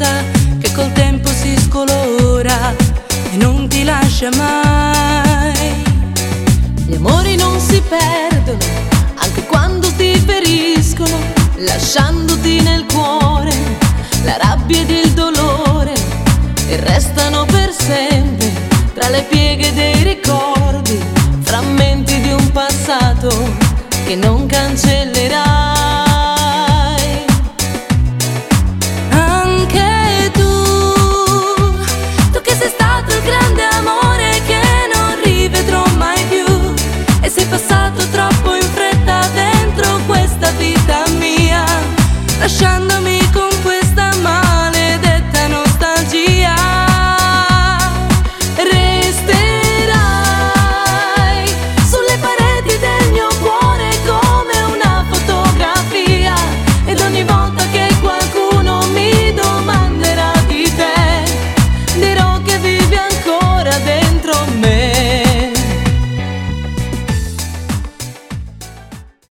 rosa che col tempo si scolora e non ti lascia mai. Gli amori non si perdono, anche quando ti feriscono, lasciandoti nel cuore la rabbia ed il dolore, e restano per sempre tra le pieghe dei ricordi, frammenti di un passato che non cancellerai.